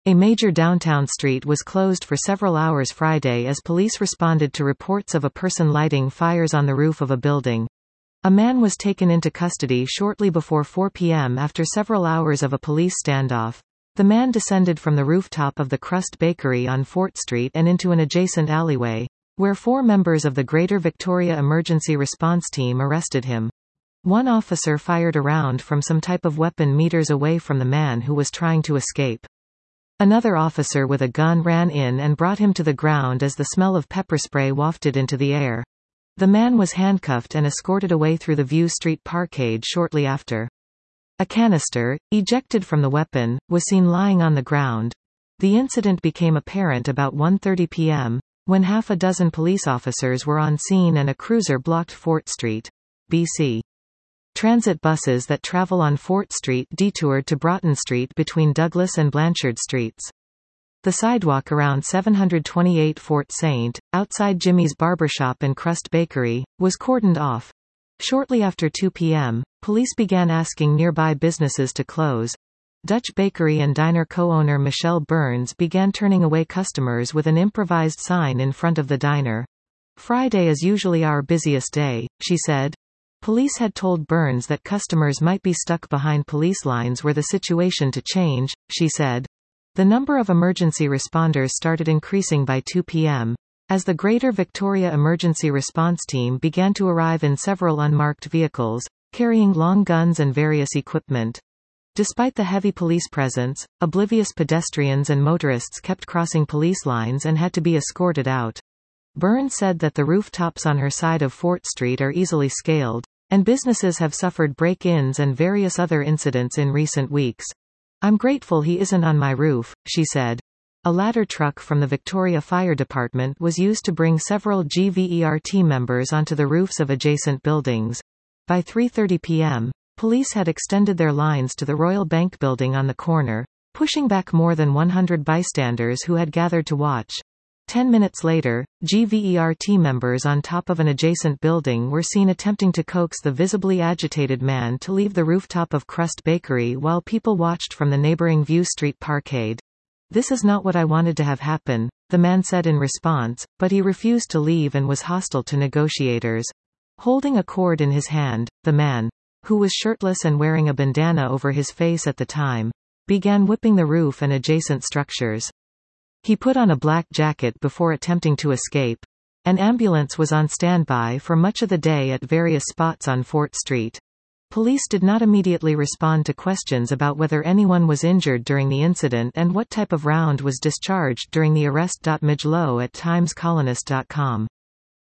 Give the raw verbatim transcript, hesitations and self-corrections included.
A major downtown street was closed for several hours Friday as police responded to reports of a person lighting fires on the roof of a building. A man was taken into custody shortly before four p m after several hours of a police standoff. The man descended from the rooftop of the Crust Bakery on Fort Street and into an adjacent alleyway, where four members of the Greater Victoria Emergency Response Team arrested him. One officer fired a round from some type of weapon meters away from the man who was trying to escape. Another officer with a gun ran in and brought him to the ground as the smell of pepper spray wafted into the air. The man was handcuffed and escorted away through the View Street Parkade shortly after. A canister, ejected from the weapon, was seen lying on the ground. The incident became apparent about one thirty p m, when half a dozen police officers were on scene and a cruiser blocked Fort Street, B C. Transit buses that travel on Fort Street detoured to Broughton Street between Douglas and Blanchard Streets. The sidewalk around seven twenty-eight Fort Saint, outside Jimmy's Barbershop and Crust Bakery, was cordoned off. Shortly after two p m, police began asking nearby businesses to close. Dutch Bakery and Diner co-owner Michelle Burns began turning away customers with an improvised sign in front of the diner. "Friday is usually our busiest day," she said. Police had told Burns that customers might be stuck behind police lines were the situation to change, she said. The number of emergency responders started increasing by two p m, as the Greater Victoria Emergency Response Team began to arrive in several unmarked vehicles, carrying long guns and various equipment. Despite the heavy police presence, oblivious pedestrians and motorists kept crossing police lines and had to be escorted out. Burns said that the rooftops on her side of Fort Street are easily scaled, and businesses have suffered break-ins and various other incidents in recent weeks. "I'm grateful he isn't on my roof," she said. A ladder truck from the Victoria Fire Department was used to bring several G V E R T members onto the roofs of adjacent buildings. By three thirty p m, police had extended their lines to the Royal Bank building on the corner, pushing back more than one hundred bystanders who had gathered to watch. Ten minutes later, G V E R T members on top of an adjacent building were seen attempting to coax the visibly agitated man to leave the rooftop of Crust Bakery while people watched from the neighbouring View Street Parkade. "This is not what I wanted to have happen," the man said in response, but he refused to leave and was hostile to negotiators. Holding a cord in his hand, the man, who was shirtless and wearing a bandana over his face at the time, began whipping the roof and adjacent structures. He put on a black jacket before attempting to escape. An ambulance was on standby for much of the day at various spots on Fort Street. Police did not immediately respond to questions about whether anyone was injured during the incident and what type of round was discharged during the arrest. Midgelow at times colonist dot com